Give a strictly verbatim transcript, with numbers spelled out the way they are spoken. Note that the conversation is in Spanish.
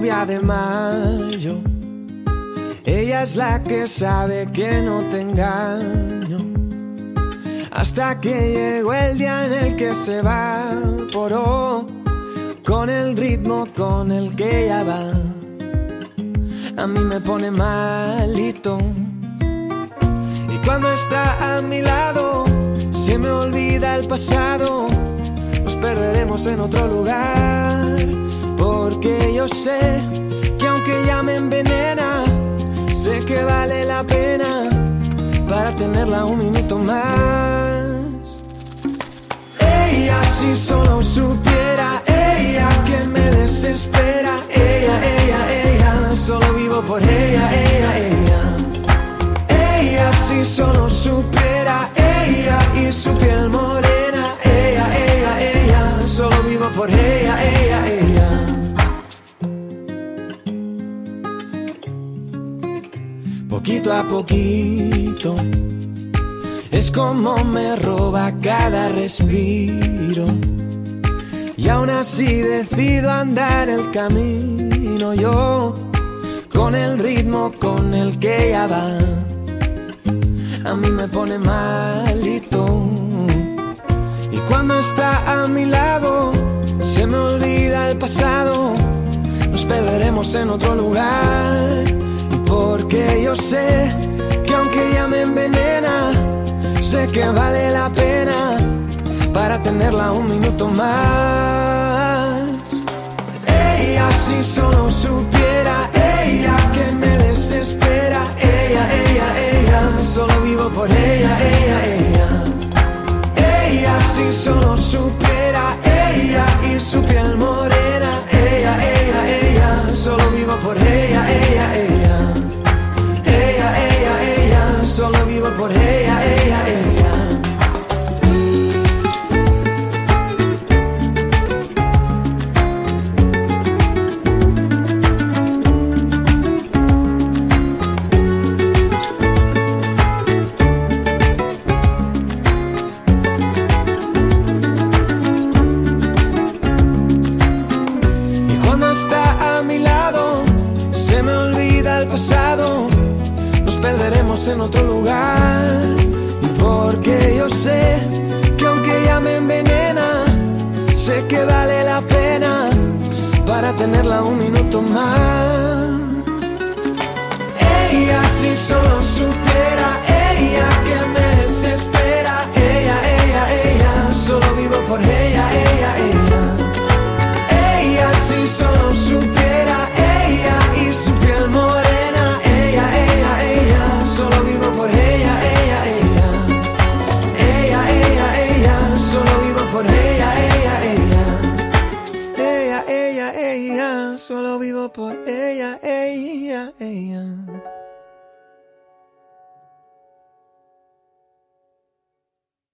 lluvia de mayo. Ella es la que sabe que no te engaño. Hasta que llegó el día en el que se evaporó, con el ritmo con el que ella va. A mí me pone malito. Y cuando está a mi lado, se me olvida el pasado. Nos perderemos en otro lugar, porque yo sé que aunque ella me envenena, sé que vale la pena para tenerla un minuto más. Ella, si solo supiera, ella que me desespera. Ella, ella, ella, solo vivo por ella, ella, ella. Ella, si solo supiera, ella y su piel morena. Ella, ella, ella, solo vivo por ella, ella, ella. Poquito a poquito, es como me roba cada respiro. Y aún así decido andar el camino yo, con el ritmo con el que ella va. A mí me pone malito. Y cuando está a mi lado, se me olvida el pasado. Nos perderemos en otro lugar. Porque yo sé que aunque ella me envenena, sé que vale la pena para tenerla un minuto más. Ella, si solo supiera, ella que me desespera. Ella, ella, ella, solo vivo por ella, ella, ella. Ella, si solo supiera, ella y su piel morena. Ella, ella, ella, solo vivo por ella, ella, ella. Ella, ella, ella, solo vivo por ella, ella, ella. Y cuando está a mi lado, se me olvida el pasado. Nos perderemos en otro lugar. Y porque yo sé que aunque ella me envenena, sé que vale la pena para tenerla un minuto más. Ella, si solo supiera, ella que me desespera. Ella, ella, ella, solo vivo por ella, ella, ella. Ella, si solo supiera, ella y su piel morena. Ella, ella, ella, solo vivo por ella, ella, ella. Ella, ella, ella, solo vivo por ella, ella, ella. Ella, ella, ella, solo vivo por ella, ella, ella.